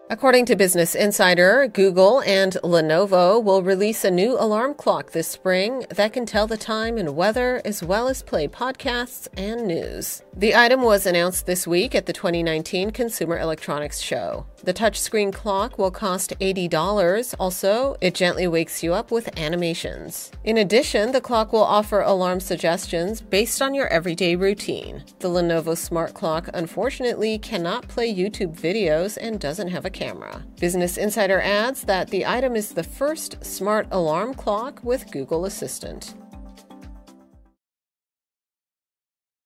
According to Business Insider, Google and Lenovo will release a new alarm clock this spring that can tell the time and weather, as well as play podcasts and news. The item was announced this week at the 2019 Consumer Electronics Show. The touchscreen clock will cost $80. Also, it gently wakes you up with animations. In addition, the clock will offer alarm suggestions based on your everyday routine. The Lenovo Smart Clock, unfortunately, cannot play YouTube videos and doesn't have a camera. Business Insider adds that the item is the first smart alarm clock with Google Assistant.